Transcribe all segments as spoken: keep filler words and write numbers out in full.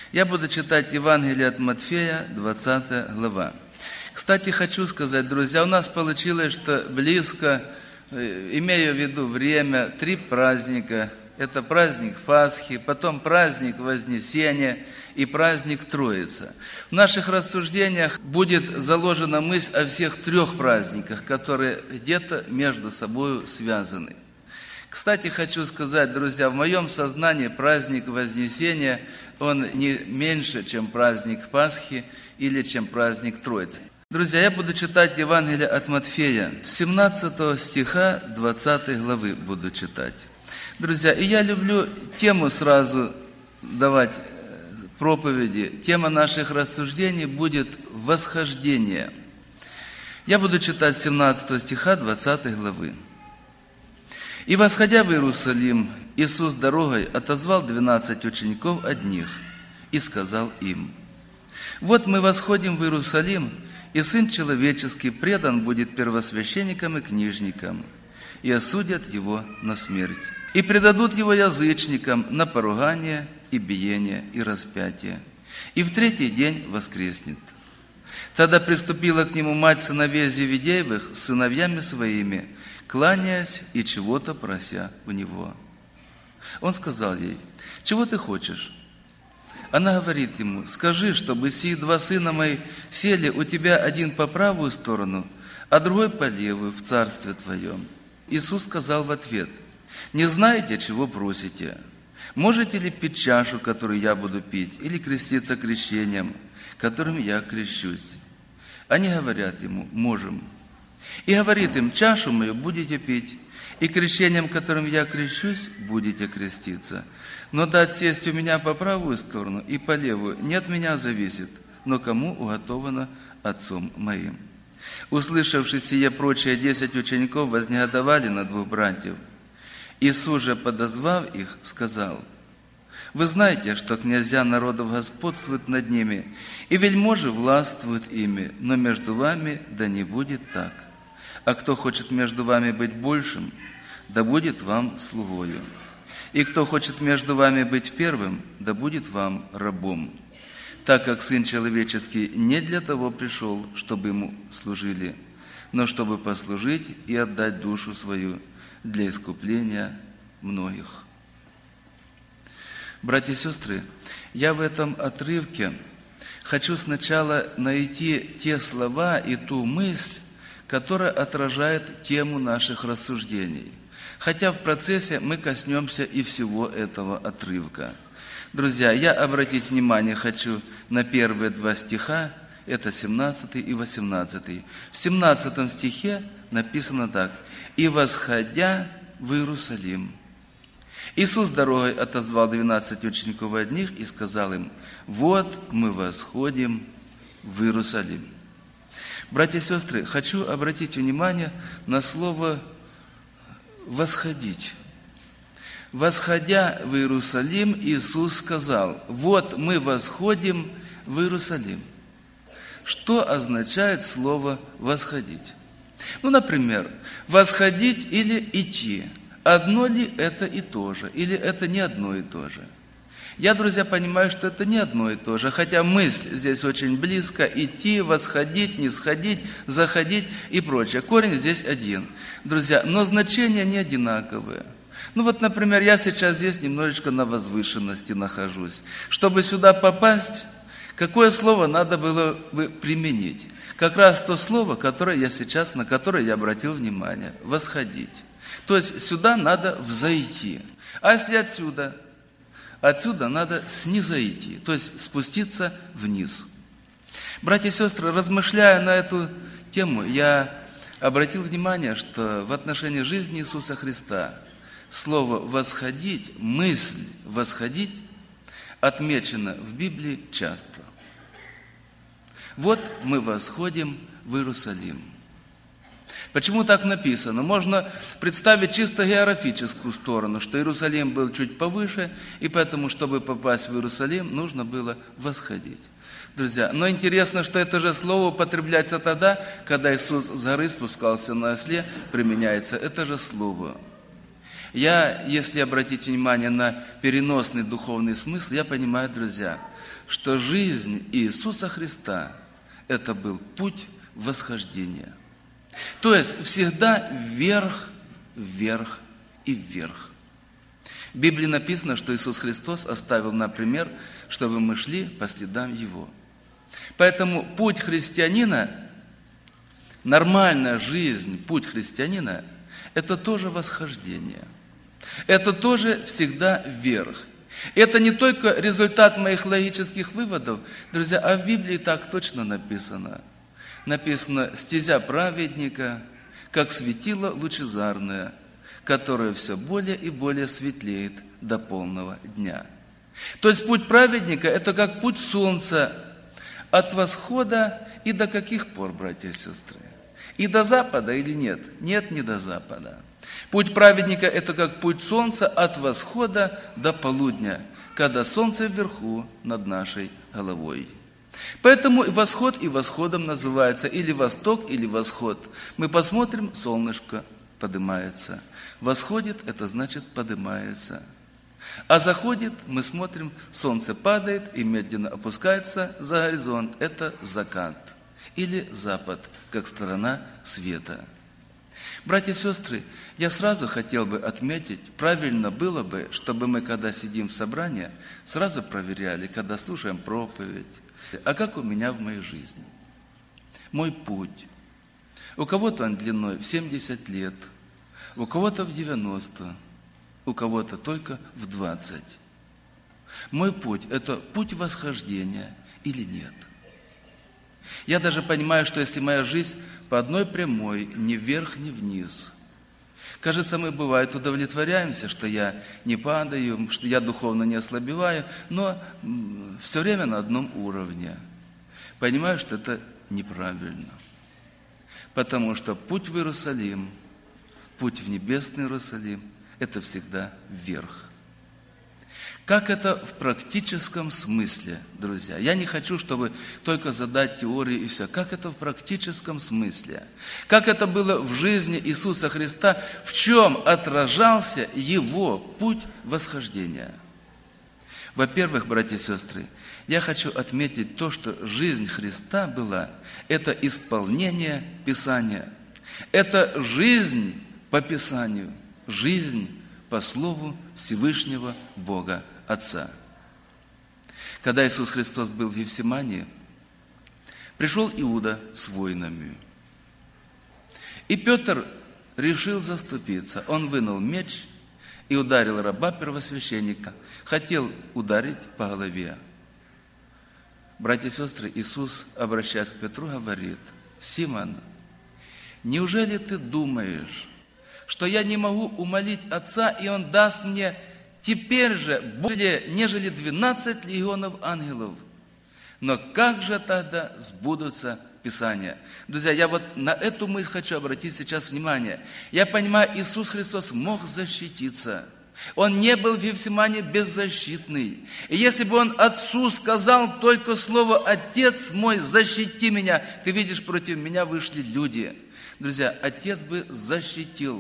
Я буду читать Евангелие от Матфея, двадцатая глава. Кстати, хочу сказать, друзья, у нас получилось, что близко, имею в виду время, три праздника. Это праздник Пасхи, потом праздник Вознесения и праздник Троицы. В наших рассуждениях будет заложена мысль о всех трех праздниках, которые где-то между собой связаны. Кстати, хочу сказать, друзья, в моем сознании праздник Вознесения, он не меньше, чем праздник Пасхи или чем праздник Троицы. Друзья, я буду читать Евангелие от Матфея, с семнадцатого стиха двадцатой главы буду читать. Друзья, и я люблю тему сразу давать проповеди. Тема наших рассуждений будет «Восхождение». Я буду читать с семнадцатого стиха двадцатой главы. «И, восходя в Иерусалим, Иисус дорогой отозвал двенадцать учеников одних и сказал им: вот мы восходим в Иерусалим, и Сын Человеческий предан будет первосвященникам и книжникам, и осудят Его на смерть. И предадут Его язычникам на поругание и биение и распятие, и в третий день воскреснет. Тогда приступила к Нему мать сыновей Зеведеевых с сыновьями своими, кланяясь и чего-то прося у Него. Он сказал ей: чего ты хочешь? Она говорит Ему: скажи, чтобы сии два сына мои сели у Тебя, один по правую сторону, а другой по левую в Царстве Твоем. Иисус сказал в ответ: не знаете, чего просите? Можете ли пить чашу, которую я буду пить, или креститься крещением, которым я крещусь? Они говорят Ему: можем. И говорит им: чашу мою будете пить, и крещением, которым я крещусь, будете креститься. Но дать сесть у меня по правую сторону и по левую не от меня зависит, но кому уготовано Отцом моим». Услышавши сие прочие, десять учеников вознегодовали на двух братьев. Иисус же, подозвав их, сказал: вы знаете, что князья народов господствуют над ними, и вельможи властвуют ими, но между вами да не будет так. А кто хочет между вами быть большим, да будет вам слугою. И кто хочет между вами быть первым, да будет вам рабом. Так как Сын Человеческий не для того пришел, чтобы Ему служили, но чтобы послужить и отдать душу свою для искупления многих». Братья и сестры, я в этом отрывке хочу сначала найти те слова и ту мысль, которая отражает тему наших рассуждений. Хотя в процессе мы коснемся и всего этого отрывка. Друзья, я обратить внимание хочу на первые два стиха, это семнадцатый и восемнадцатый. В семнадцатом стихе написано так: «И восходя в Иерусалим». Иисус дорогой отозвал двенадцать учеников одних и сказал им: вот мы восходим в Иерусалим. Братья и сестры, хочу обратить внимание на слово «восходить». Восходя в Иерусалим, Иисус сказал: вот мы восходим в Иерусалим. Что означает слово «восходить»? Ну, например, восходить или идти. Одно ли это и то же? Или это не одно и то же? Я, друзья, понимаю, что это не одно и то же, хотя мысль здесь очень близко: идти, восходить, нисходить, заходить и прочее. Корень здесь один, друзья, но значения не одинаковые. Ну вот, например, я сейчас здесь немножечко на возвышенности нахожусь. Чтобы сюда попасть, какое слово надо было бы применить? Как раз то слово, которое я сейчас, на которое я обратил внимание – восходить. То есть сюда надо взойти. А если отсюда? Отсюда надо снизойти, то есть спуститься вниз. Братья и сестры, размышляя на эту тему, я обратил внимание, что в отношении жизни Иисуса Христа слово «восходить», мысль «восходить» отмечена в Библии часто. Вот мы восходим в Иерусалим. Почему так написано? Можно представить чисто географическую сторону, что Иерусалим был чуть повыше, и поэтому, чтобы попасть в Иерусалим, нужно было восходить. Друзья, но интересно, что это же слово употребляется тогда, когда Иисус с горы спускался на осле, применяется это же слово. Я, если обратить внимание на переносный духовный смысл, я понимаю, друзья, что жизнь Иисуса Христа – это был путь восхождения. То есть всегда вверх, вверх и вверх. В Библии написано, что Иисус Христос оставил нам пример, чтобы мы шли по следам Его. Поэтому путь христианина, нормальная жизнь, путь христианина – это тоже восхождение. Это тоже всегда вверх. Это не только результат моих логических выводов, друзья, а в Библии так точно написано. Написано: «Стезя праведника, как светило лучезарное, которое все более и более светлеет до полного дня». То есть путь праведника – это как путь солнца от восхода и до каких пор, братья и сестры? И до запада или нет? Нет, не до запада. Путь праведника – это как путь солнца от восхода до полудня, когда солнце вверху над нашей головой. Поэтому и восход и восходом называется или восток, или восход. Мы посмотрим, солнышко поднимается. Восходит – это значит поднимается. А заходит, мы смотрим, солнце падает и медленно опускается за горизонт. Это закат или запад, как сторона света. Братья и сестры, я сразу хотел бы отметить, правильно было бы, чтобы мы, когда сидим в собрании, сразу проверяли, когда слушаем проповедь, а как у меня в моей жизни? Мой путь. У кого-то он длиной в семьдесят лет, у кого-то в девяносто, у кого-то только в двадцать. Мой путь – это путь восхождения или нет? Я даже понимаю, что если моя жизнь по одной прямой, ни вверх, ни вниз, кажется, мы, бывает, удовлетворяемся, что я не падаю, что я духовно не ослабеваю, но все время на одном уровне. Понимаю, что это неправильно. Потому что путь в Иерусалим, путь в небесный Иерусалим – это всегда вверх. Как это в практическом смысле, друзья? Я не хочу, чтобы только задать теорию и все. Как это в практическом смысле? Как это было в жизни Иисуса Христа? В чем отражался Его путь восхождения? Во-первых, братья и сестры, я хочу отметить то, что жизнь Христа была – это исполнение Писания. Это жизнь по Писанию, жизнь по Слову Всевышнего Бога Отца. Когда Иисус Христос был в Гефсимании, пришел Иуда с воинами. И Петр решил заступиться. Он вынул меч и ударил раба первосвященника. Хотел ударить по голове. Братья и сестры, Иисус, обращаясь к Петру, говорит: «Симон, неужели ты думаешь, что я не могу умолить Отца, и Он даст мне теперь же более, нежели двенадцать легионов ангелов? Но как же тогда сбудутся Писания?» Друзья, я вот на эту мысль хочу обратить сейчас внимание. Я понимаю, Иисус Христос мог защититься. Он не был в Гефсимании беззащитный. И если бы Он Отцу сказал только слово: «Отец мой, защити меня», ты видишь, против меня вышли люди. Друзья, Отец бы защитил.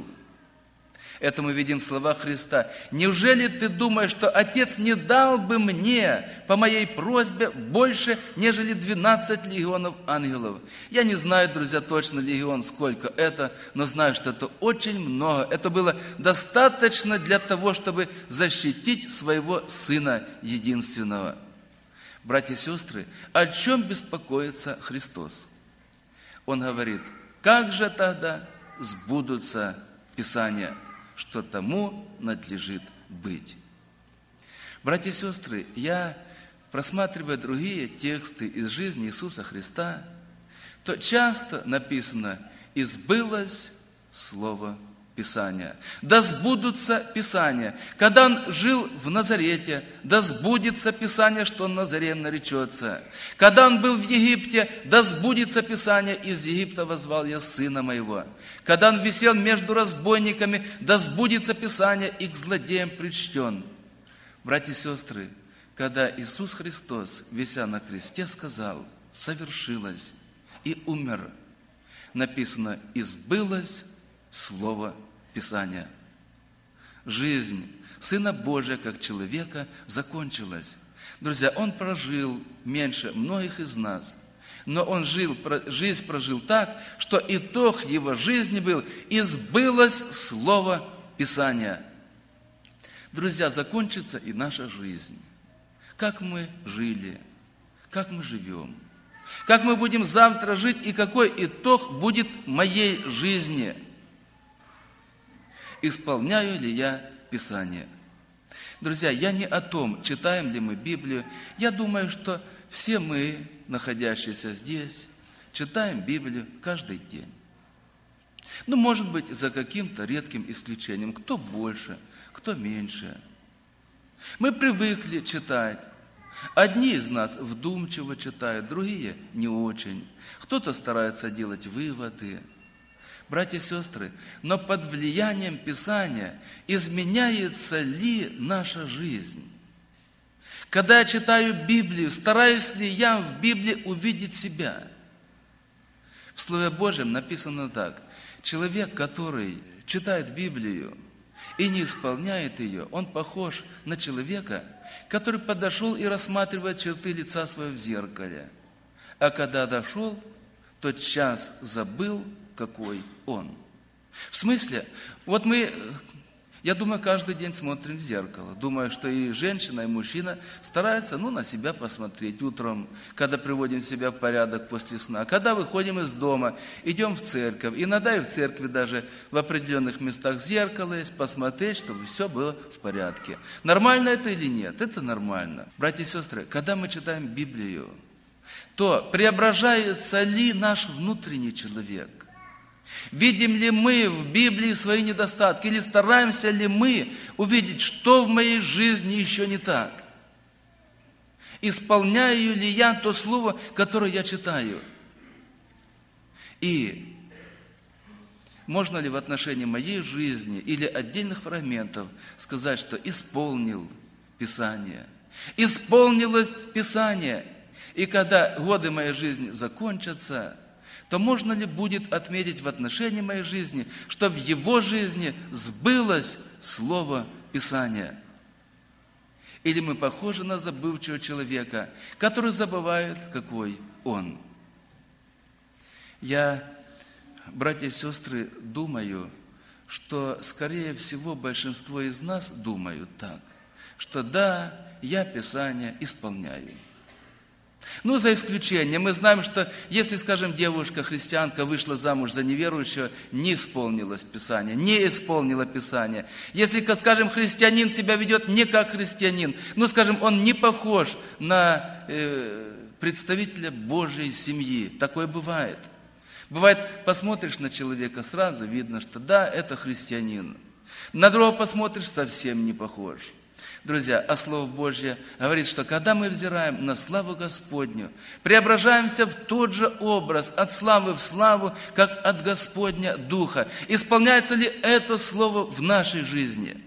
Это мы видим в словах Христа. «Неужели ты думаешь, что Отец не дал бы мне по моей просьбе больше, нежели двенадцать легионов ангелов?» Я не знаю, друзья, точно легион сколько это, но знаю, что это очень много. Это было достаточно для того, чтобы защитить своего Сына единственного. Братья и сестры, о чем беспокоится Христос? Он говорит: как же тогда сбудутся Писания, что тому надлежит быть? Братья и сестры, я, просматривая другие тексты из жизни Иисуса Христа, то часто написано: «И сбылось Слово Писания». Да сбудутся Писания. Когда Он жил в Назарете, да сбудется Писание, что Он Назарем наречется. Когда Он был в Египте, да сбудется Писание: «Из Египта воззвал я Сына Моего». Когда Он висел между разбойниками, да сбудется Писание: «И к злодеям причтен». Братья и сестры, когда Иисус Христос, вися на кресте, сказал: «Совершилось», и умер, написано: «И сбылось Слово Писания». жизнь Сына Божия как человека закончилась. Друзья, Он прожил меньше многих из нас, но Он жил, жизнь прожил так, что итог Его жизни был: «И сбылось Слово Писания». Друзья, закончится и наша жизнь. Как мы жили, как мы живем, как мы будем завтра жить и какой итог будет моей жизни. Исполняю ли я Писание? Друзья, я не о том, читаем ли мы Библию. Я думаю, что все мы, находящиеся здесь, читаем Библию каждый день. Ну, может быть, за каким-то редким исключением. Кто больше, кто меньше. Мы привыкли читать. Одни из нас вдумчиво читают, другие не очень. Кто-то старается делать выводы. Братья и сестры, но под влиянием Писания изменяется ли наша жизнь? Когда я читаю Библию, стараюсь ли я в Библии увидеть себя? В Слове Божьем написано так: человек, который читает Библию и не исполняет ее, он похож на человека, который подошел и рассматривает черты лица своего в зеркале. А когда дошел, тот час забыл, какой он. В смысле, вот мы, я думаю, каждый день смотрим в зеркало. Думаю, что и женщина, и мужчина стараются, ну, на себя посмотреть утром, когда приводим себя в порядок после сна, когда выходим из дома, идем в церковь. Иногда и в церкви даже в определенных местах зеркало есть, посмотреть, чтобы все было в порядке. Нормально это или нет? Это нормально. Братья и сестры, когда мы читаем Библию, то преображается ли наш внутренний человек? Видим ли мы в Библии свои недостатки? Или стараемся ли мы увидеть, что в моей жизни еще не так? Исполняю ли я то слово, которое я читаю? И можно ли в отношении моей жизни или отдельных фрагментов сказать, что исполнил Писание? Исполнилось Писание. И когда годы моей жизни закончатся, то можно ли будет отметить в отношении моей жизни, что в его жизни сбылось Слово Писания? Или мы похожи на забывчивого человека, который забывает, какой он? Я, братья и сестры, думаю, что, скорее всего, большинство из нас думают так, что да, я Писание исполняю. Ну, за исключением, мы знаем, что если, скажем, девушка-христианка вышла замуж за неверующего, не исполнилось Писание, не исполнила Писание. Если, скажем, христианин себя ведет не как христианин, ну, скажем, он не похож на э, представителя Божьей семьи, такое бывает. Бывает, посмотришь на человека, сразу видно, что да, это христианин. На другого посмотришь, совсем не похож. Друзья, а Слово Божье говорит, что когда мы взираем на славу Господню, преображаемся в тот же образ, от славы в славу, как от Господня Духа. Исполняется ли это Слово в нашей жизни?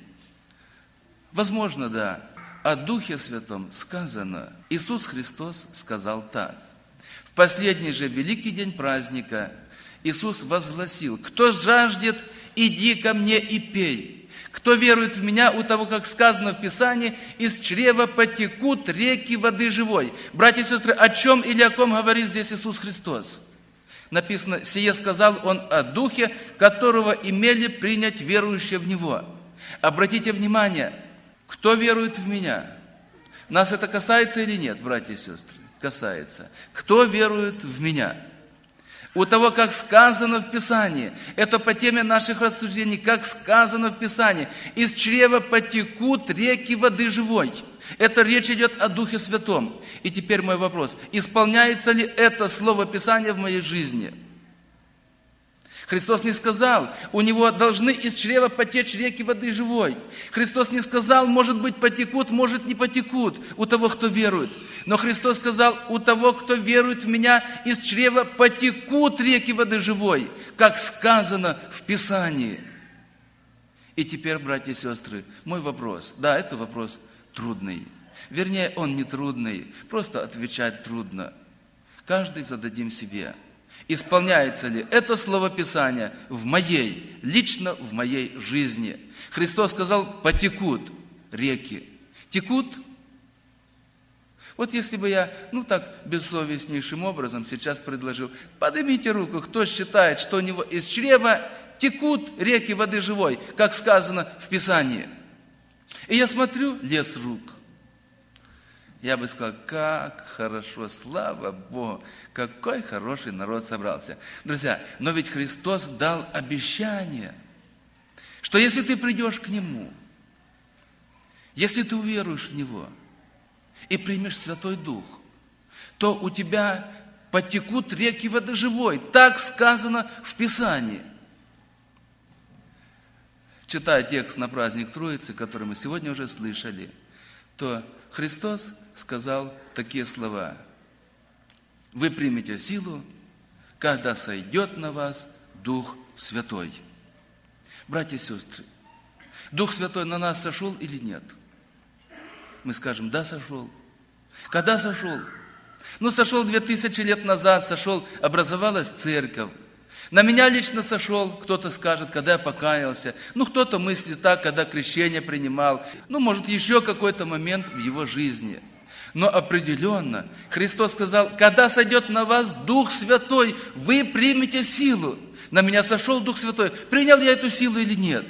Возможно, да. О Духе Святом сказано. Иисус Христос сказал так. В последний же великий день праздника Иисус возгласил: «Кто жаждет, иди ко мне и пей. Кто верует в Меня, у того, как сказано в Писании, из чрева потекут реки воды живой». Братья и сестры, о чем или о ком говорит здесь Иисус Христос? Написано: «Сие сказал Он о Духе, которого имели принять верующие в Него». Обратите внимание, кто верует в Меня? Нас это касается или нет, братья и сестры? Касается. Кто верует в Меня? У того, как сказано в Писании, это по теме наших рассуждений, как сказано в Писании, из чрева потекут реки воды живой. Это речь идет о Духе Святом. И теперь мой вопрос: исполняется ли это слово Писания в моей жизни? Христос не сказал, у него должны из чрева потечь реки воды живой. Христос не сказал, может быть, потекут, может, не потекут у того, кто верует. Но Христос сказал, у того, кто верует в Меня, из чрева потекут реки воды живой, как сказано в Писании. И теперь, братья и сестры, мой вопрос. Да, это вопрос трудный. Вернее, он не трудный, просто отвечать трудно. Каждый зададим себе. исполняется ли это слово Писания в моей, лично в моей жизни. Христос сказал, потекут реки. Текут? Вот если бы я, ну так, бессовестнейшим образом сейчас предложил, поднимите руку, кто считает, что у него из чрева текут реки воды живой, как сказано в Писании. И я смотрю, лес рук. Я бы сказал, как хорошо, слава Богу, какой хороший народ собрался. Друзья, но ведь Христос дал обещание, что если ты придешь к Нему, если ты уверуешь в Него и примешь Святой Дух, то у тебя потекут реки воды живой. Так сказано в Писании. Читая текст на праздник Троицы, который мы сегодня уже слышали, то Христос сказал такие слова. Вы примете силу, когда сойдет на вас Дух Святой. Братья и сестры, Дух Святой на нас сошел или нет? Мы скажем, да, сошел. Когда сошел? Ну, сошел две тысячи лет назад, сошел, образовалась церковь. На меня лично сошел, кто-то скажет, когда я покаялся. Ну, кто-то мыслит так, когда крещение принимал. Ну, может, еще какой-то момент в его жизни. Но определенно, Христос сказал, когда сойдет на вас Дух Святой, вы примете силу. На меня сошел Дух Святой. Принял я эту силу или нет?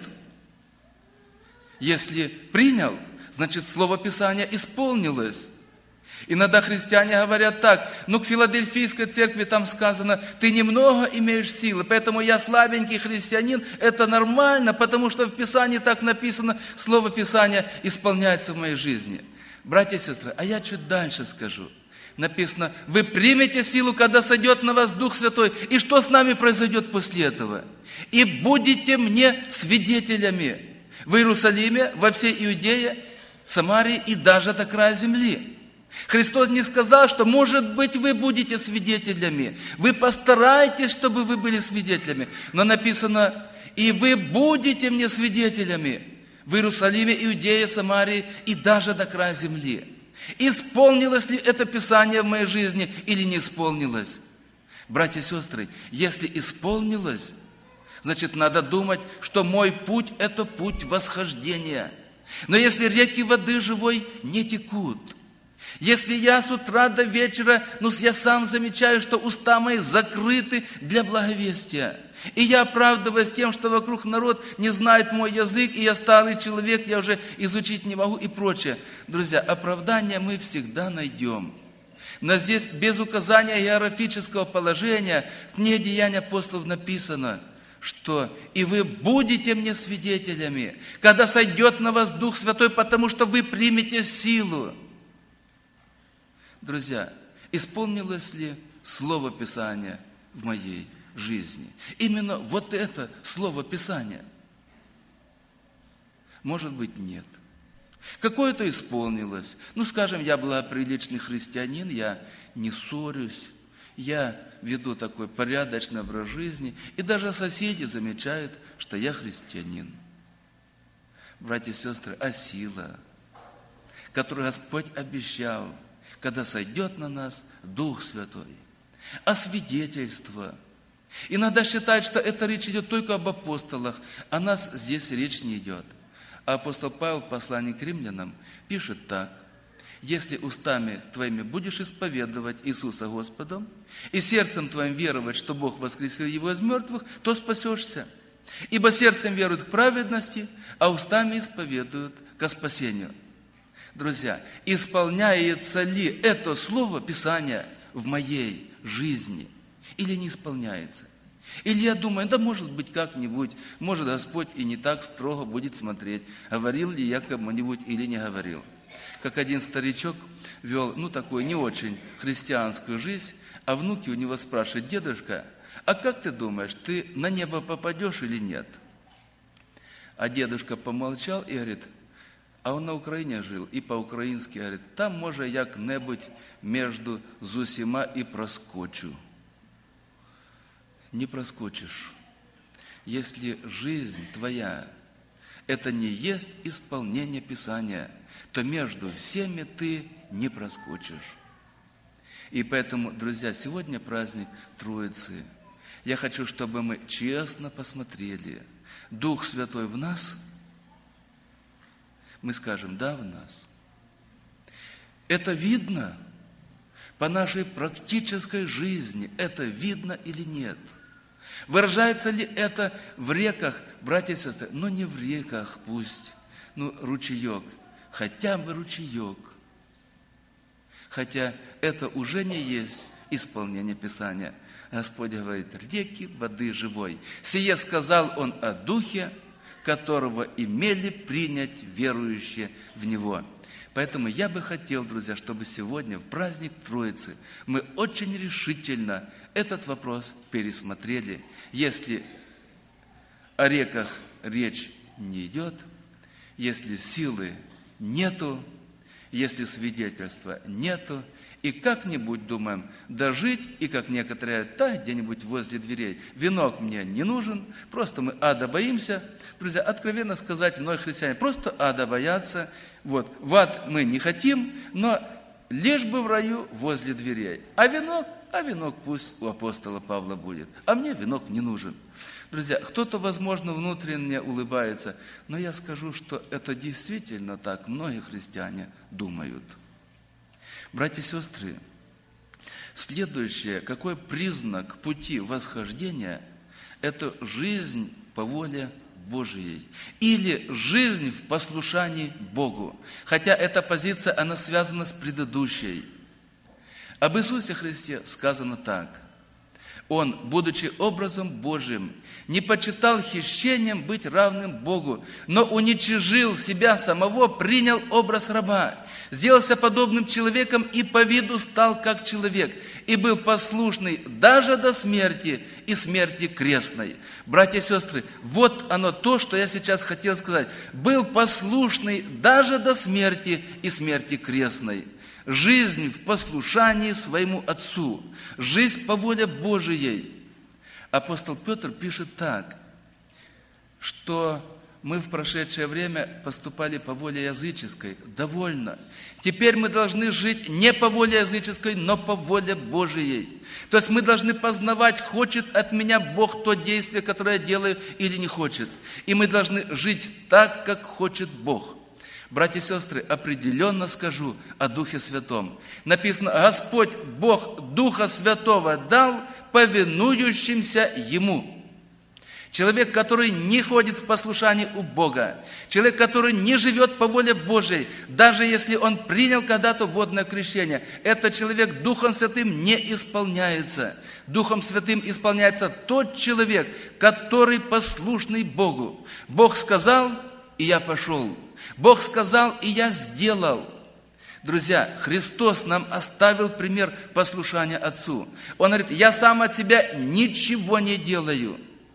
Если принял, значит, Слово Писания исполнилось. Иногда христиане говорят так, ну, к Филадельфийской церкви там сказано, ты немного имеешь силы, поэтому я слабенький христианин, это нормально, потому что в Писании так написано, Слово Писания исполняется в моей жизни. Братья и сестры, а я чуть дальше скажу. Написано, вы примете силу, когда сойдет на вас Дух Святой, и что с нами произойдет после этого? И будете мне свидетелями в Иерусалиме, во всей Иудее, Самарии и даже до края земли. Христос не сказал, что, может быть, вы будете свидетелями. Вы постарайтесь, чтобы вы были свидетелями. Но написано, и вы будете мне свидетелями в Иерусалиме, Иудее, Самарии и даже до края земли. Исполнилось ли это Писание в моей жизни или не исполнилось? Братья и сестры, если исполнилось, значит, надо думать, что мой путь – это путь восхождения. Но если реки воды живой не текут, если я с утра до вечера, ну, я сам замечаю, что уста мои закрыты для благовестия, и я оправдываюсь тем, что вокруг народ не знает мой язык, и я старый человек, я уже изучить не могу и прочее. Друзья, оправдание мы всегда найдем. Но здесь без указания географического положения в книге Деяний апостолов написано, что «и вы будете мне свидетелями, когда сойдет на вас Дух Святой, потому что вы примете силу». Друзья, исполнилось ли Слово Писания в моей жизни? Именно вот это Слово Писания. Может быть, нет. Какое-то исполнилось. Ну, скажем, я благоприличный христианин, я не ссорюсь, я веду такой порядочный образ жизни, и даже соседи замечают, что я христианин. Братья и сестры, а сила, которую Господь обещал, когда сойдет на нас Дух Святой, а свидетельство. Иногда считают, что эта речь идет только об апостолах, о нас здесь речь не идет. А апостол Павел в послании к римлянам пишет так: «Если устами твоими будешь исповедовать Иисуса Господом, и сердцем твоим веровать, что Бог воскресил Его из мертвых, то спасешься. Ибо сердцем веруют к праведности, а устами исповедуют ко спасению». Друзья, исполняется ли это слово Писания в моей жизни или не исполняется? Или я думаю, да может быть как-нибудь, может Господь и не так строго будет смотреть, говорил ли я кому-нибудь или не говорил. Как один старичок вел, ну, такую не очень христианскую жизнь, а внуки у него спрашивают: дедушка, а как ты думаешь, ты на небо попадешь или нет? А дедушка помолчал и говорит: а он на Украине жил, и по-украински говорит: там, може, як-небудь между зусіма і проскочу. Не проскочишь. Если жизнь твоя – это не есть исполнение Писания, то между всеми ты не проскочишь. И поэтому, друзья, сегодня праздник Троицы. Я хочу, чтобы мы честно посмотрели. Дух Святой в нас? Мы скажем, да, в нас. Это видно по нашей практической жизни. Это видно или нет? Выражается ли это в реках, братья и сестры? Но не в реках пусть, ну, ручеек, хотя бы ручеек. Хотя это уже не есть исполнение Писания. Господь говорит, реки воды живой. Сие сказал Он о Духе, которого имели принять верующие в Него. Поэтому я бы хотел, друзья, чтобы сегодня, в праздник Троицы, мы очень решительно этот вопрос пересмотрели. Если о реках речь не идет, если силы нету, если свидетельства нету, и как-нибудь думаем дожить, и как некоторые, да, где-нибудь возле дверей. Венок мне не нужен, просто мы ада боимся. Друзья, откровенно сказать, многие христиане просто ада боятся. Вот, в ад мы не хотим, но лишь бы в раю возле дверей. А венок, а венок пусть у апостола Павла будет. А мне венок не нужен. Друзья, кто-то, возможно, внутренне улыбается, но я скажу, что это действительно так многие христиане думают. Братья и сестры, следующее, какой признак пути восхождения, это жизнь по воле Божией или жизнь в послушании Богу. Хотя эта позиция, она связана с предыдущей. Об Иисусе Христе сказано так. Он, будучи образом Божиим, не почитал хищением быть равным Богу, но уничижил себя самого, принял образ раба, сделался подобным человеком и по виду стал как человек, и был послушный даже до смерти и смерти крестной. Братья и сестры, вот оно то, что я сейчас хотел сказать. Был послушный даже до смерти и смерти крестной. Жизнь в послушании своему Отцу, жизнь по воле Божией. Апостол Петр пишет так, что мы в прошедшее время поступали по воле языческой. Довольно. Теперь мы должны жить не по воле языческой, но по воле Божией. То есть мы должны познавать, хочет от меня Бог то действие, которое я делаю, или не хочет. И мы должны жить так, как хочет Бог. Братья и сестры, определенно скажу о Духе Святом. Написано, Господь Бог Духа Святого дал повинующимся Ему. Человек, который не ходит в послушании у Бога, человек, который не живет по воле Божией, даже если он принял когда-то водное крещение, этот человек Духом Святым не исполняется. Духом Святым исполняется тот человек, который послушный Богу. Бог сказал, и я пошел. Бог сказал, и я сделал. Друзья, Христос нам оставил пример послушания Отцу. Он говорит, я сам от себя ничего не делаю.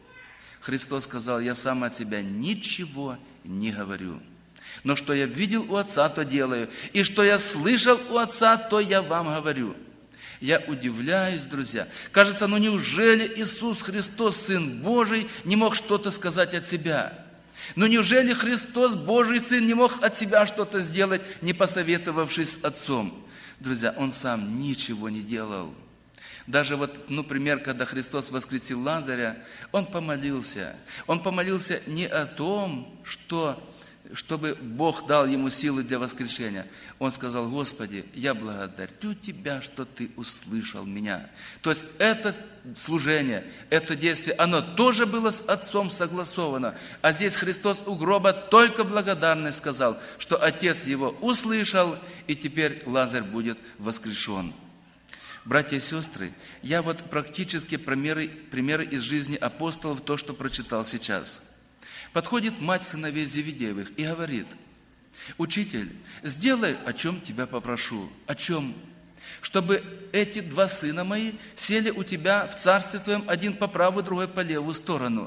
Христос сказал, я сам от себя ничего не говорю. Но что я видел у Отца, то делаю. И что я слышал у Отца, то я вам говорю. Я удивляюсь, друзья. Кажется, ну неужели Иисус Христос, Сын Божий, не мог что-то сказать от себя? Ну неужели Христос, Божий Сын, не мог от себя что-то сделать, не посоветовавшись с Отцом? Друзья, Он сам ничего не делал. Даже вот, ну, пример, когда Христос воскресил Лазаря, Он помолился. Он помолился не о том, что, чтобы Бог дал ему силы для воскрешения. Он сказал, Господи, я благодарю Тебя, что Ты услышал меня. То есть это служение, это действие, оно тоже было с Отцом согласовано. А здесь Христос у гроба только благодарность сказал, что Отец Его услышал, и теперь Лазарь будет воскрешен. Братья и сестры, я вот практически примеры, примеры из жизни апостолов, то, что прочитал сейчас. Подходит мать сыновей Зеведеевых и говорит, «Учитель, сделай, о чем тебя попрошу». О чем? Чтобы эти два сына мои сели у тебя в царстве твоем, один по правую, другой по левую сторону.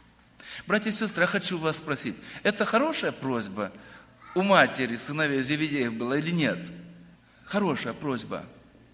Братья и сестры, я хочу вас спросить, это хорошая просьба у матери сыновей Зеведеев была или нет? Хорошая просьба.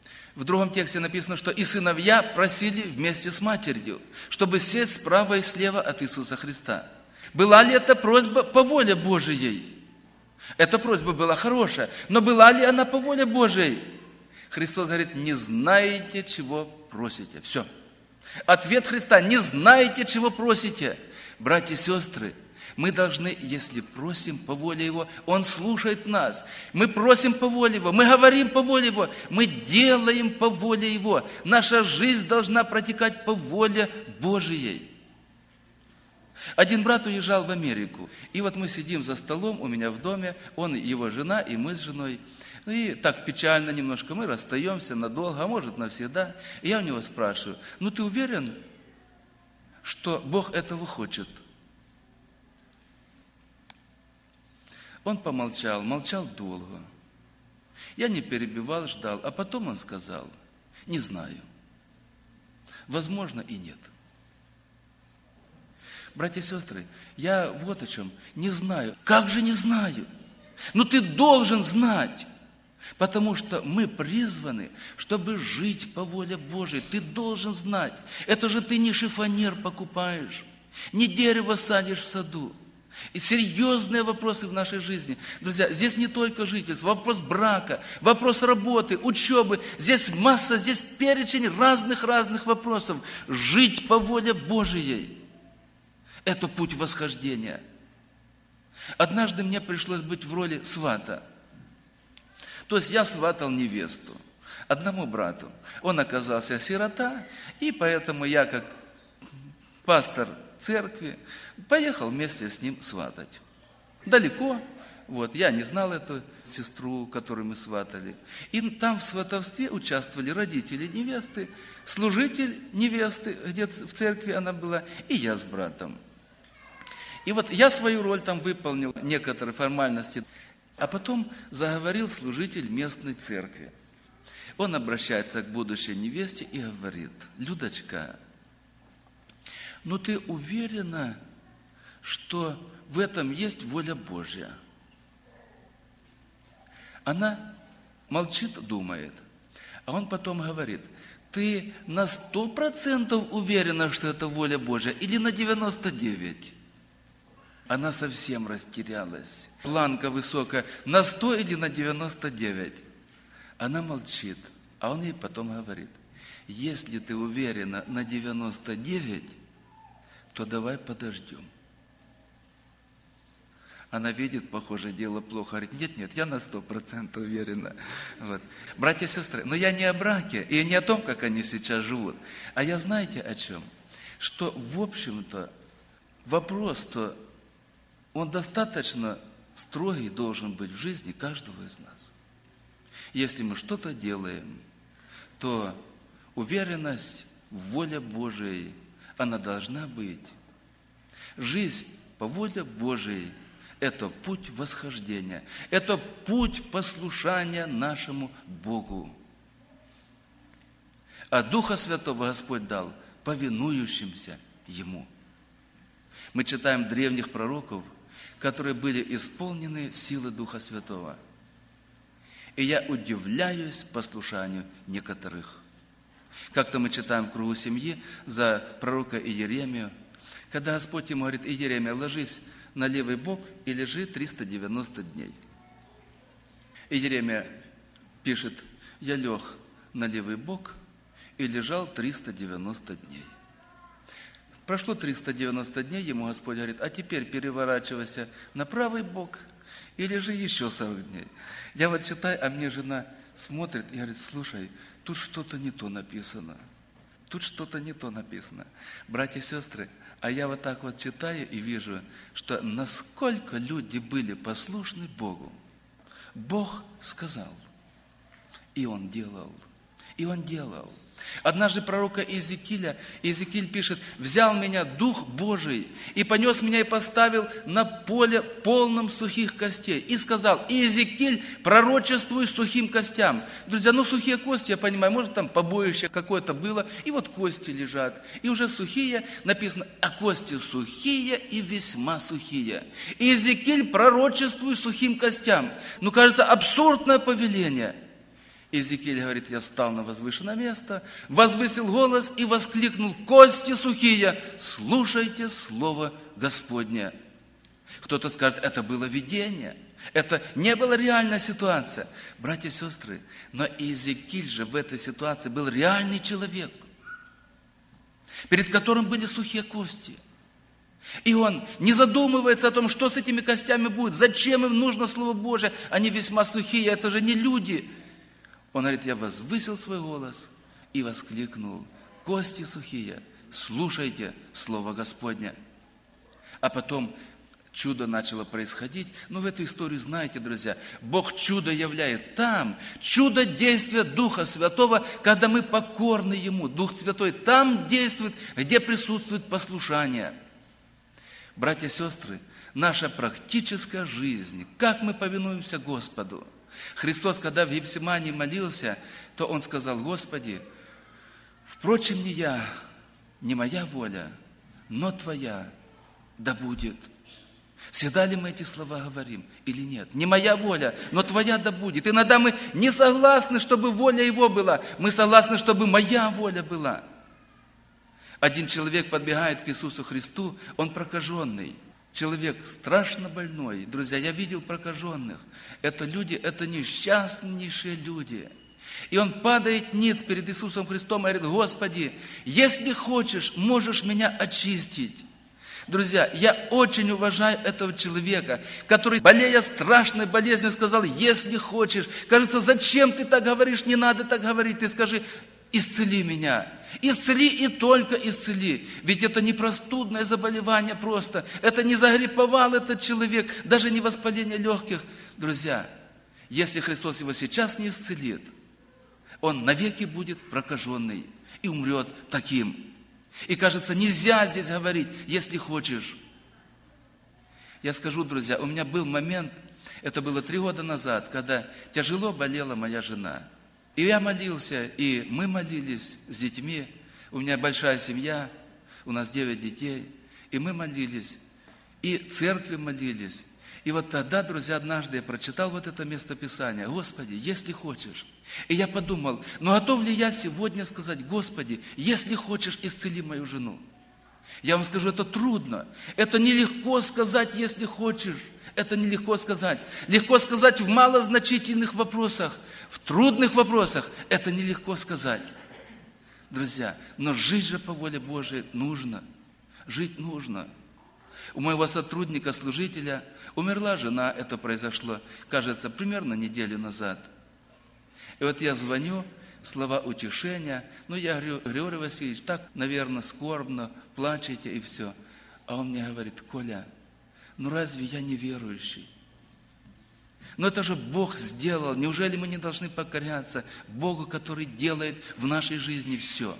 В другом тексте написано, что и сыновья просили вместе с матерью, чтобы сесть справа и слева от Иисуса Христа. Была ли эта просьба по воле Божией? Эта просьба была хорошая, но была ли она по воле Божией? Христос говорит, не знаете, чего просите. Все. Ответ Христа, не знаете, чего просите. Братья и сестры, мы должны, если просим по воле Его, Он слушает нас. Мы просим по воле Его, мы говорим по воле Его, мы делаем по воле Его. Наша жизнь должна протекать по воле Божией. Один брат уезжал в Америку, и вот мы сидим за столом у меня в доме, он, его жена, и мы с женой. И так печально немножко, мы расстаемся надолго, а может навсегда. И я у него спрашиваю, ну ты уверен, что Бог этого хочет? Он помолчал, молчал долго. Я не перебивал, ждал, а потом он сказал, не знаю. Возможно, и нет. Братья и сестры, я вот о чем, не знаю. Как же не знаю? Ну ты должен знать, потому что мы призваны, чтобы жить по воле Божией. Ты должен знать. Это же ты не шифонер покупаешь, не дерево садишь в саду. И серьезные вопросы в нашей жизни. Друзья, здесь не только жительство, вопрос брака, вопрос работы, учебы. Здесь масса, здесь перечень разных-разных вопросов. Жить по воле Божией – это путь восхождения. Однажды мне пришлось быть в роли свата. То есть я сватал невесту одному брату. Он оказался сирота, и поэтому я, как пастор церкви, поехал вместе с ним сватать. Далеко, вот, я не знал эту сестру, которую мы сватали. И там в сватовстве участвовали родители невесты, служитель невесты, где в церкви она была, и я с братом. И вот я свою роль там выполнил, некоторые формальности. А потом заговорил служитель местной церкви. Он обращается к будущей невесте и говорит, Людочка, ну ты уверена, что в этом есть воля Божья? Она молчит, думает. А он потом говорит, ты на сто процентов уверена, что это воля Божья, или на девяносто девять? Она совсем растерялась. Планка высокая, на сто или на девяносто девять? Она молчит, а он ей потом говорит, если ты уверена на девяносто девять, то давай подождем. Она видит, похоже, дело плохо. Говорит, нет, нет, я на сто процентов уверена. Вот. Братья и сестры, но я не о браке и не о том, как они сейчас живут. А я знаете о чем? Что, в общем-то, вопрос-то, он достаточно строгий должен быть в жизни каждого из нас. Если мы что-то делаем, то уверенность в воле Божией, она должна быть. Жизнь по воле Божией – это путь восхождения, это путь послушания нашему Богу. А Духа Святого Господь дал повинующимся Ему. Мы читаем древних пророков, которые были исполнены силы Духа Святого. И я удивляюсь послушанию некоторых. Как-то мы читаем в кругу семьи за пророка Иеремию, когда Господь ему говорит, Иеремия, ложись на левый бок и лежи триста девяносто дней. Иеремия пишет, я лег на левый бок и лежал триста девяносто дней. Прошло триста девяносто дней, ему Господь говорит, а теперь переворачивайся на правый бок и лежи еще сорок дней. Я вот читаю, а мне жена смотрит и говорит, слушай, тут что-то не то написано. Тут что-то не то написано. Братья и сестры, а я вот так вот читаю и вижу, что насколько люди были послушны Богу. Бог сказал, и Он делал, и Он делал. Однажды пророка Иезекииля, Иезекииль пишет, «Взял меня Дух Божий и понес меня и поставил на поле полном сухих костей». И сказал, Иезекииль, пророчествуй сухим костям. Друзья, ну сухие кости, я понимаю, может там побоище какое-то было, и вот кости лежат. И уже сухие, написано, а кости сухие и весьма сухие. Иезекииль, пророчествуй сухим костям. Ну, кажется, абсурдное повеление. Иезекииль говорит, я встал на возвышенное место, возвысил голос и воскликнул, кости сухие, слушайте слово Господне. Кто-то скажет, это было видение. Это не была реальная ситуация. Братья и сестры, но Иезекииль же в этой ситуации был реальный человек, перед которым были сухие кости. И он не задумывается о том, что с этими костями будет, зачем им нужно Слово Божие, они весьма сухие, это же не люди. Он говорит, я возвысил свой голос и воскликнул, кости сухие, слушайте Слово Господне. А потом чудо начало происходить. Но в эту историю знаете, друзья, Бог чудо являет там, чудо действия Духа Святого, когда мы покорны Ему. Дух Святой там действует, где присутствует послушание. Братья и сестры, наша практическая жизнь, как мы повинуемся Господу. Христос, когда в Гефсимании молился, то Он сказал, Господи, впрочем, не я, не моя воля, но Твоя да будет. Всегда ли мы эти слова говорим или нет? Не моя воля, но Твоя да будет. Иногда мы не согласны, чтобы воля Его была. Мы согласны, чтобы моя воля была. Один человек подбегает к Иисусу Христу, он прокаженный. Человек страшно больной. Друзья, я видел прокаженных. Это люди, это несчастнейшие люди. И он падает ниц перед Иисусом Христом и говорит, Господи, если хочешь, можешь меня очистить. Друзья, я очень уважаю этого человека, который, болея страшной болезнью, сказал, если хочешь. Кажется, зачем ты так говоришь, не надо так говорить. Ты скажи, исцели меня. Исцели и только исцели. Ведь это не простудное заболевание просто. Это не загрипповал этот человек, даже не воспаление легких. Друзья, если Христос его сейчас не исцелит, он навеки будет прокаженный и умрет таким. И кажется, нельзя здесь говорить, если хочешь. Я скажу, друзья, у меня был момент, это было три года назад, когда тяжело болела моя жена. И я молился, и мы молились с детьми. У меня большая семья, у нас девять детей. И мы молились, и церкви молились. И вот тогда, друзья, однажды я прочитал вот это местописание. Господи, если хочешь. И я подумал, ну готов ли я сегодня сказать, Господи, если хочешь, исцели мою жену. Я вам скажу, это трудно. Это нелегко сказать, если хочешь. Это нелегко сказать. Легко сказать в малозначительных вопросах. В трудных вопросах это нелегко сказать. Друзья, но жить же по воле Божией нужно. Жить нужно. У моего сотрудника, служителя, умерла жена, это произошло, кажется, примерно неделю назад. И вот я звоню, слова утешения, ну я говорю, Григорий Васильевич, так, наверное, скорбно, плачете и все. А он мне говорит, Коля, ну разве я не верующий? Но это же Бог сделал. Неужели мы не должны покоряться Богу, который делает в нашей жизни все?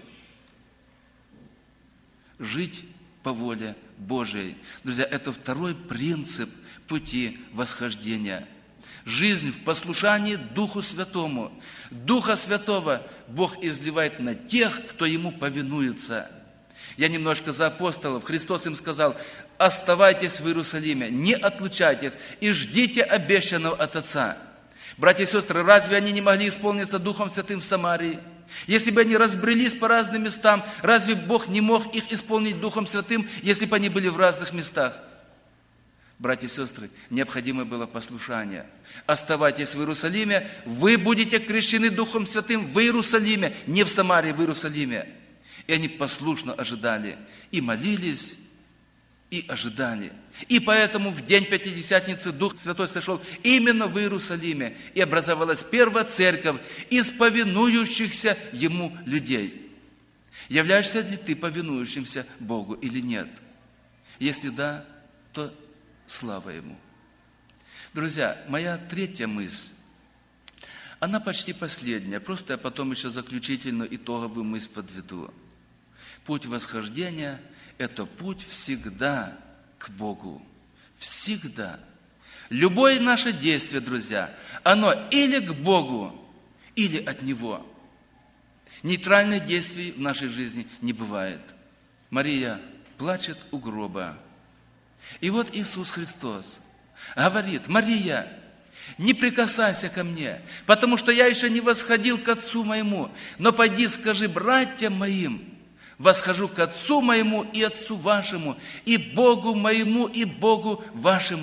Жить по воле Божией. Друзья, это второй принцип пути восхождения. Жизнь в послушании Духу Святому. Духа Святого Бог изливает на тех, кто Ему повинуется. Я немножко за апостолов. Христос им сказал, оставайтесь в Иерусалиме, не отлучайтесь и ждите обещанного от Отца. Братья и сестры, разве они не могли исполниться Духом Святым в Самарии? Если бы они разбрелись по разным местам, разве Бог не мог их исполнить Духом Святым, если бы они были в разных местах? Братья и сестры, необходимо было послушание. Оставайтесь в Иерусалиме, вы будете крещены Духом Святым в Иерусалиме, не в Самарии, в Иерусалиме. И они послушно ожидали, и молились, и ожидали. И поэтому в день Пятидесятницы Дух Святой сошел именно в Иерусалиме, и образовалась первая церковь из повинующихся Ему людей. Являешься ли ты повинующимся Богу или нет? Если да, то слава Ему. Друзья, моя третья мысль, она почти последняя, просто я потом еще заключительную итоговую мысль подведу. Путь восхождения – это путь всегда к Богу. Всегда. Любое наше действие, друзья, оно или к Богу, или от Него. Нейтральных действий в нашей жизни не бывает. Мария плачет у гроба. И вот Иисус Христос говорит, Мария, не прикасайся ко мне, потому что я еще не восходил к Отцу моему, но пойди скажи братьям моим, восхожу к Отцу моему и Отцу вашему, и Богу моему и Богу вашему.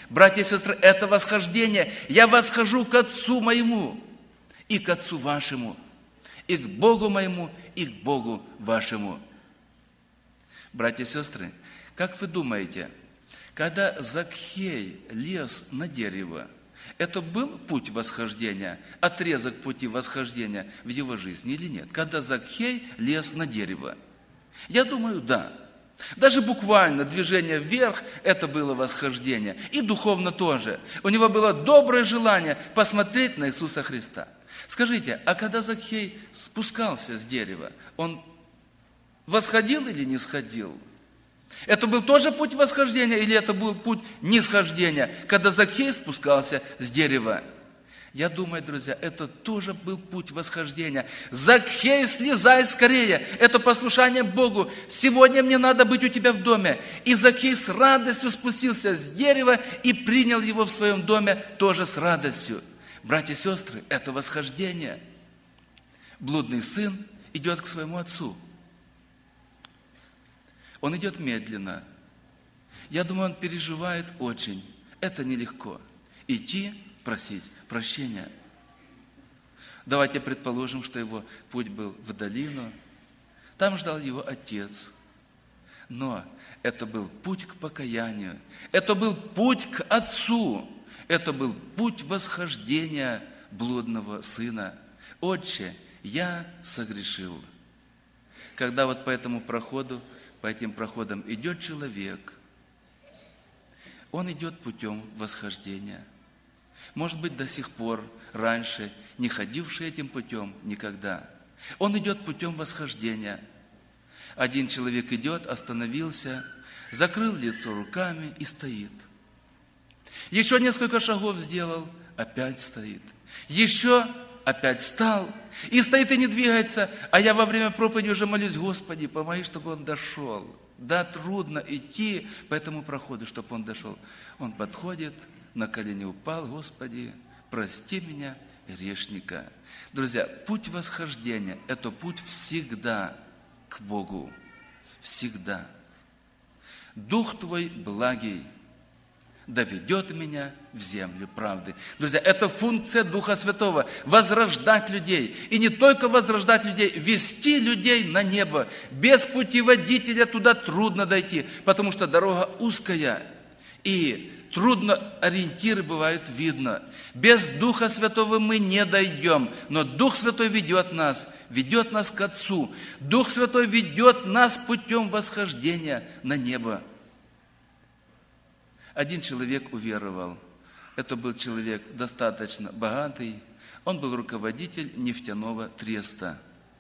Братья и сестры, это восхождение. Я восхожу к Отцу моему и к Отцу вашему, и к Богу моему, и к Богу вашему. Братья и сестры, как вы думаете, когда Закхей лез на дерево, это был путь восхождения, отрезок пути восхождения в его жизни или нет? Когда Закхей лез на дерево? Я думаю, да. Даже буквально движение вверх – это было восхождение. И духовно тоже. У него было доброе желание посмотреть на Иисуса Христа. Скажите, а когда Закхей спускался с дерева, он восходил или не сходил? Это был тоже путь восхождения или это был путь нисхождения, когда Закхей спускался с дерева? Я думаю, друзья, это тоже был путь восхождения. Закхей, слезай скорее. Это послушание Богу. Сегодня мне надо быть у тебя в доме. И Закхей с радостью спустился с дерева и принял его в своем доме тоже с радостью. Братья и сестры, это восхождение. Блудный сын идет к своему отцу. Он идет медленно. Я думаю, он переживает очень. Это нелегко. Идти, просить прощения. Давайте предположим, что его путь был в долину. Там ждал его отец. Но это был путь к покаянию. Это был путь к отцу. Это был путь восхождения блудного сына. Отче, я согрешил. Когда вот по этому проходу, по этим проходам идет человек, он идет путем восхождения. Может быть, до сих пор, раньше, не ходивший этим путем никогда. Он идет путем восхождения. Один человек идет, остановился, закрыл лицо руками и стоит. Еще несколько шагов сделал, опять стоит. Еще опять встал и стоит и не двигается. А я во время проповеди уже молюсь: Господи, помоги, чтобы он дошел. Да, трудно идти по этому проходу, чтобы он дошел. Он подходит, на колени упал: Господи, прости меня, грешника. Друзья, путь восхождения – это путь всегда к Богу. Всегда. Дух Твой благий доведет меня в землю правды. Друзья, это функция Духа Святого – возрождать людей. И не только возрождать людей, вести людей на небо. Без путеводителя туда трудно дойти, потому что дорога узкая. И трудно ориентиры бывают видно. Без Духа Святого мы не дойдем. Но Дух Святой ведет нас, ведет нас к Отцу. Дух Святой ведет нас путем восхождения на небо. Один человек уверовал. Это был человек достаточно богатый. Он был руководитель нефтяного треста.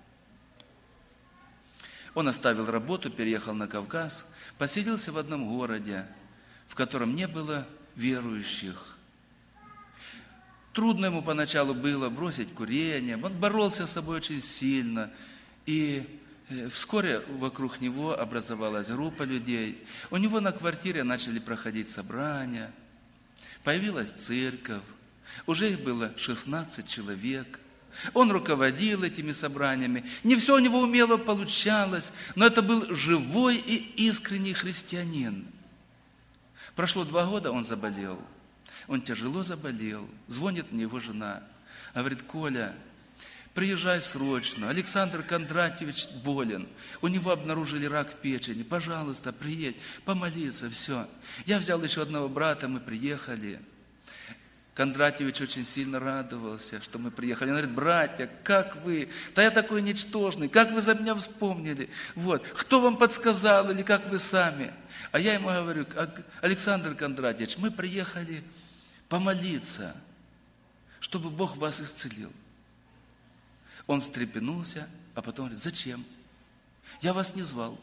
Он оставил работу, переехал на Кавказ, поселился в одном городе, в котором не было верующих. Трудно ему поначалу было бросить курение. Он боролся с собой очень сильно. И вскоре вокруг него образовалась группа людей. У него на квартире начали проходить собрания. Появилась церковь. Уже их было шестнадцать человек. Он руководил этими собраниями. Не все у него умело получалось, но это был живой и искренний христианин. Прошло два года, он заболел. Он тяжело заболел. Звонит мне его жена. Говорит: Коля, приезжай срочно. Александр Кондратьевич болен. У него обнаружили рак печени. Пожалуйста, приедь, помолиться, все. Я взял еще одного брата, мы приехали. Кондратьевич очень сильно радовался, что мы приехали. Он говорит: братья, как вы? Да я такой ничтожный, как вы за меня вспомнили? Вот, кто вам подсказал или как вы сами? А я ему говорю: Александр Кондратьевич, мы приехали помолиться, чтобы Бог вас исцелил. Он встрепенулся, а потом говорит: зачем? Я вас не звал.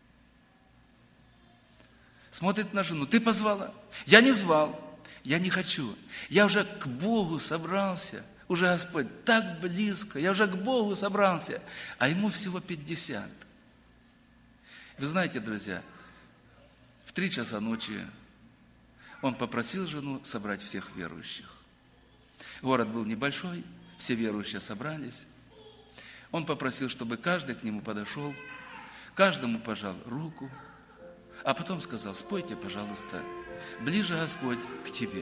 Смотрит на жену: ты позвала? Я не звал. Я не хочу. Я уже к Богу собрался. Уже Господь так близко. Я уже к Богу собрался. А ему всего пятьдесят. Вы знаете, друзья, в три часа ночи он попросил жену собрать всех верующих. Город был небольшой, все верующие собрались. Он попросил, чтобы каждый к нему подошел, каждому пожал руку, а потом сказал: спойте, пожалуйста, ближе Господь к тебе.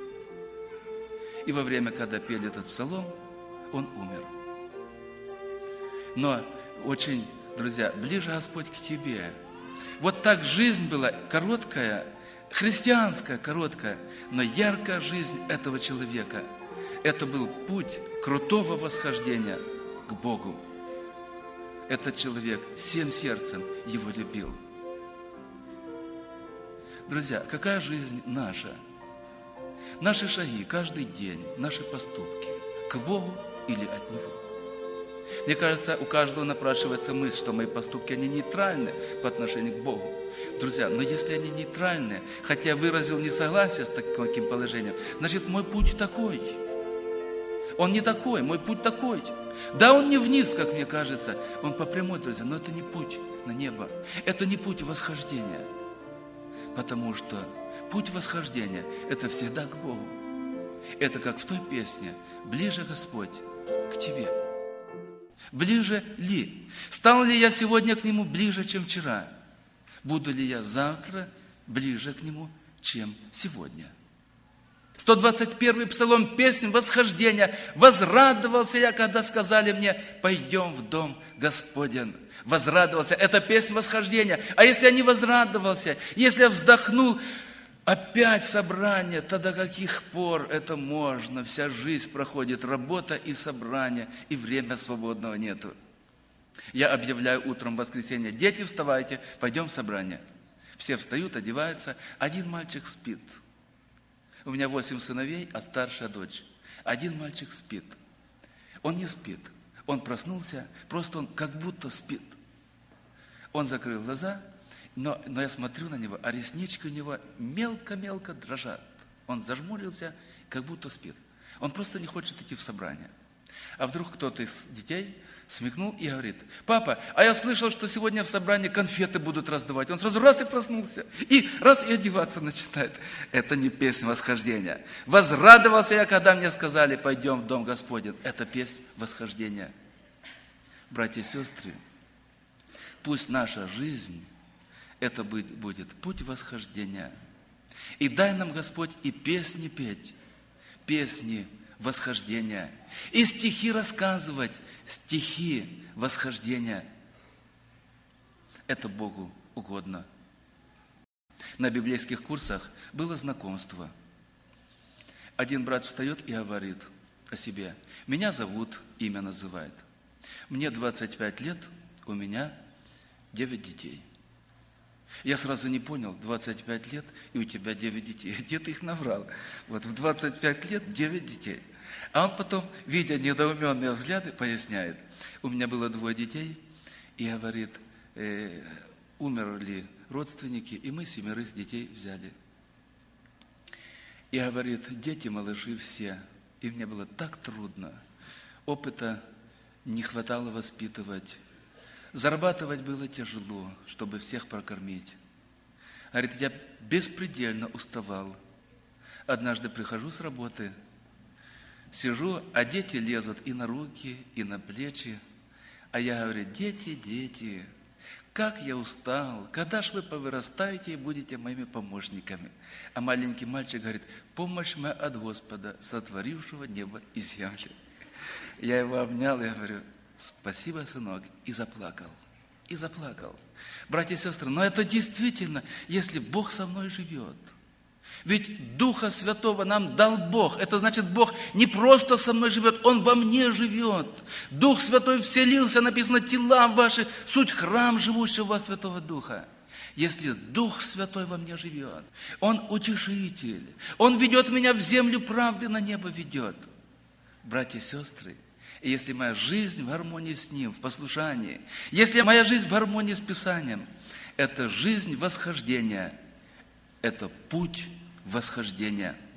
И во время, когда пели этот псалом, он умер. Но очень, друзья, ближе Господь к тебе. Вот так жизнь была короткая, христианская, короткая, но яркая жизнь этого человека. Это был путь крутого восхождения к Богу. Этот человек всем сердцем его любил. Друзья, какая жизнь наша? Наши шаги каждый день, наши поступки к Богу или от Него? Мне кажется, у каждого напрашивается мысль, что мои поступки, они нейтральны по отношению к Богу. Друзья, но если они нейтральны, хотя я выразил несогласие с таким положением, значит, мой путь такой. Он не такой, мой путь такой. Да, он не вниз, как мне кажется, он по прямой, друзья, но это не путь на небо. Это не путь восхождения. Потому что путь восхождения – это всегда к Богу. Это как в той песне «Ближе, Господь, к Тебе». Ближе ли? Стал ли я сегодня к Нему ближе, чем вчера? Буду ли я завтра ближе к Нему, чем сегодня? сто двадцать первый псалом, песнь восхождения. «Возрадовался я, когда сказали мне, пойдем в дом Господен». Возрадовался. Это песнь восхождения. А если я не возрадовался, если я вздохнул, опять собрание, тогда до каких пор это можно? Вся жизнь проходит, работа и собрание, и время свободного нету. Я объявляю утром в воскресенье: дети, вставайте, пойдем в собрание. Все встают, одеваются, один мальчик спит. У меня восемь сыновей, а старшая дочь. Один мальчик спит. Он не спит. Он проснулся, просто он как будто спит. Он закрыл глаза, но, но я смотрю на него, а реснички у него мелко-мелко дрожат. Он зажмурился, как будто спит. Он просто не хочет идти в собрание. А вдруг кто-то из детей смекнул и говорит: папа, а я слышал, что сегодня в собрании конфеты будут раздавать. Он сразу раз и проснулся, и раз и одеваться начинает. Это не песня восхождения. Возрадовался я, когда мне сказали, пойдем в дом Господень. Это песня восхождения. Братья и сестры, пусть наша жизнь, это будет путь восхождения. И дай нам, Господь, и песни петь, песни восхождения, и стихи рассказывать, стихи восхождения. Это Богу угодно. На библейских курсах было знакомство. Один брат встает и говорит о себе: меня зовут, имя называет. Мне двадцать пять лет, у меня девять детей. Я сразу не понял: двадцать пять лет, и у тебя девять детей. Где ты их набрал? Вот в двадцать пять лет девять детей. А он потом, видя недоуменные взгляды, поясняет: у меня было двое детей, и говорит, э, умерли родственники, и мы семерых детей взяли. И говорит, дети, малыши все, и мне было так трудно, опыта не хватало воспитывать, зарабатывать было тяжело, чтобы всех прокормить. Говорит, я беспредельно уставал. Однажды прихожу с работы, сижу, а дети лезут и на руки, и на плечи. А я говорю: дети, дети, как я устал, когда ж вы повырастаете и будете моими помощниками? А маленький мальчик говорит: помощь моя от Господа, сотворившего небо и землю. Я его обнял и говорю: спасибо, сынок, и заплакал, и заплакал. Братья и сестры, но это действительно, если Бог со мной живет. Ведь Духа Святого нам дал Бог. Это значит, Бог не просто со мной живет, Он во мне живет. Дух Святой вселился, написано, тела ваши, суть храм живущего во Святого Духа. Если Дух Святой во мне живет, Он утешитель, Он ведет меня в землю правды, на небо ведет. Братья и сестры, и если моя жизнь в гармонии с Ним, в послушании, если моя жизнь в гармонии с Писанием, это жизнь восхождения, это путь восхождения.